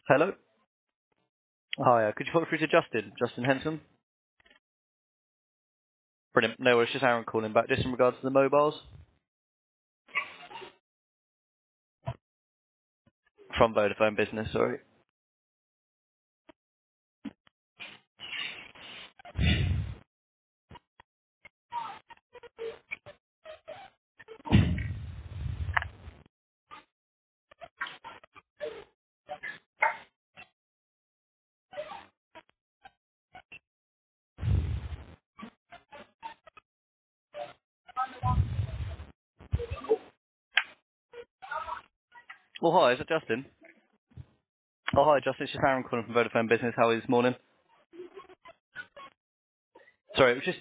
Hello. Hi, could you put me through to Justin Henson? Brilliant. No, it's just Aaron calling back, just in regards to the mobiles from Vodafone Business, sorry. Oh, hi, is it Justin? Oh, hi, Justin. It's just Aaron calling from Vodafone Business. How are you this morning? Sorry, it was just...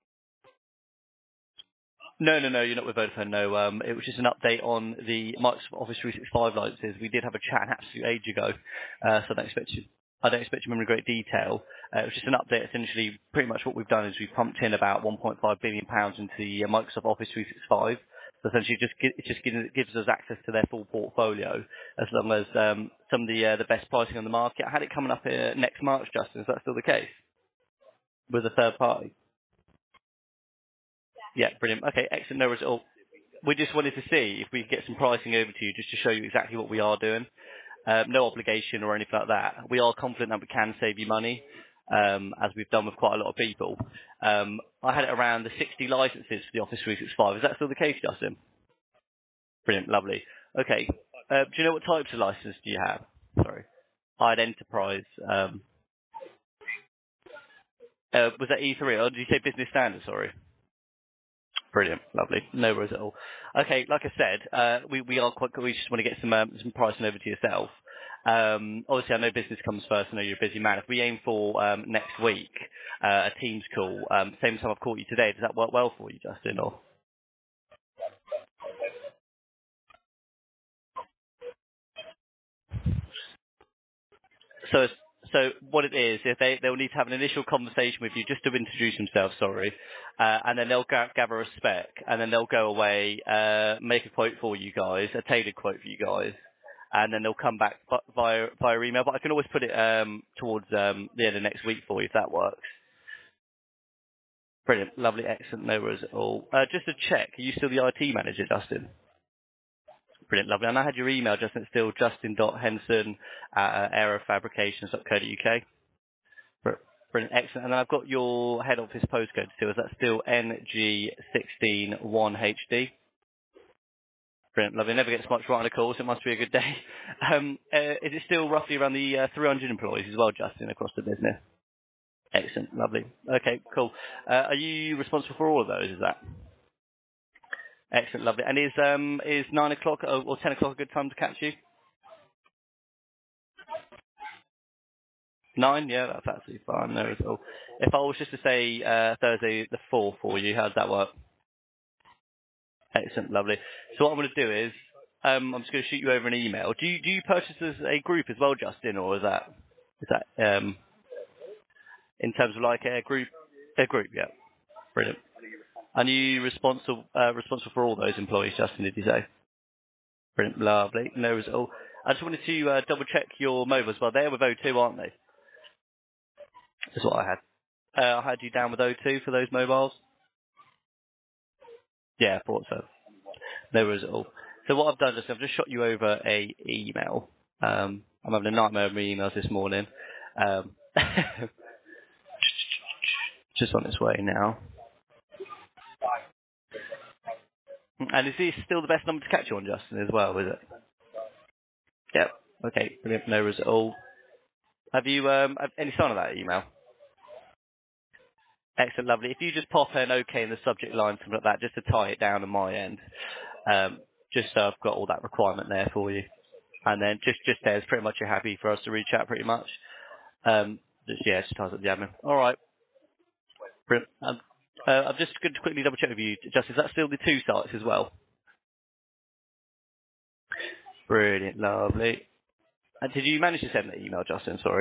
No, you're not with Vodafone, no. It was just an update on the Microsoft Office 365 licenses. We did have a chat an absolute age ago, so I don't expect you to remember in great detail. It was just an update. Essentially, pretty much what we've done is we've pumped in about 1.5 billion pounds into the Microsoft Office 365. So essentially, it just gives us access to their full portfolio, as long as some of the best pricing on the market. I had it coming up next March, Justin. Is that still the case with a third party? Yeah, brilliant. Okay, excellent. No worries at all. We just wanted to see if we could get some pricing over to you, just to show you exactly what we are doing. No obligation or anything like that. We are confident that we can save you money, as we've done with quite a lot of people. I had it around the 60 licenses for the Office 365. Is that still the case, Justin? Brilliant. Lovely. Okay. Do you know what types of licenses do you have? Sorry. I had Enterprise. Was that E3, or did you say Business Standard? Sorry. Brilliant. Lovely. No worries at all. Okay, like I said, we are quite good. We just want to get some pricing over to yourself. Obviously, I know business comes first. I know you're a busy man. If we aim for next week, a Teams call, same time I've caught you today, does that work well for you, Justin? Or so so what it is, if they'll need to have an initial conversation with you just to introduce themselves, sorry, and then they'll gather a spec, and then they'll go away, make a quote for you guys, a tailored quote for you guys, and then they'll come back via email. But I can always put it towards the end of next week for you if that works. Brilliant, lovely, excellent, no worries at all. Just to check, are you still the IT manager, Justin? Brilliant, lovely. And I had your email, Justin. It's still justin.henson at aerofabrications.co.uk. Brilliant, excellent. And then I've got your head office postcode still. Is that still NG161HD? Brilliant, lovely. Never gets much right on a call, so it must be a good day. Is it still roughly around the 300 employees as well, Justin, across the business? Excellent, lovely. Okay, cool. Are you responsible for all of those? Is that excellent, lovely? And is 9 o'clock or 10 o'clock a good time to catch you? 9, yeah, that's absolutely fine. No, at all. If I was just to say Thursday the 4th for you, how does that work? Excellent, lovely. So what I'm going to do is I'm just going to shoot you over an email. Do you purchase as a group as well, Justin, or is that in terms of like a group? A group, yeah. Brilliant. And you responsible for all those employees, Justin? Did you say? Brilliant, lovely. No worries at all. I just wanted to double check your mobiles. Well, they're with O2, aren't they? That's what I had. I had you down with O2 for those mobiles. Yeah, I thought so. No worries at all. So what I've done is I've just shot you over a email. I'm having a nightmare of my emails this morning. Um, just on its way now. And is this still the best number to catch you on, Justin, as well, is it? Yep. Okay, brilliant. No worries at all. Have you have any sign of that email? Excellent, lovely. If you just pop an OK in the subject line, something like that, just to tie it down on my end, just so I've got all that requirement there for you. And then just there's pretty much you're happy for us to reach out pretty much. Just ties up the admin. All right. Brilliant. I'm just going to quickly double check with you, Justin. Is that still the two sites as well? Brilliant, lovely. And did you manage to send the email, Justin? Sorry.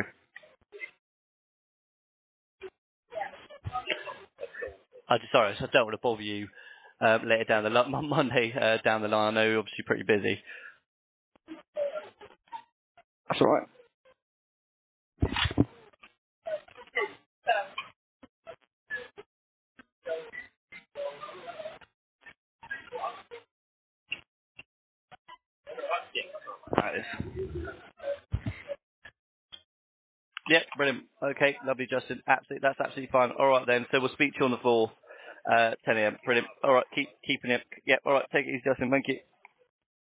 Sorry, I don't want to bother you later down the Monday down the line. I know you're obviously pretty busy. That's all right. is. Yeah, brilliant. Okay, lovely, Justin. Absolutely, that's absolutely fine. All right then. So we'll speak to you on the 4th, 10 a.m. Brilliant. All right, keeping it. Yeah. All right, take it easy, Justin. Thank you.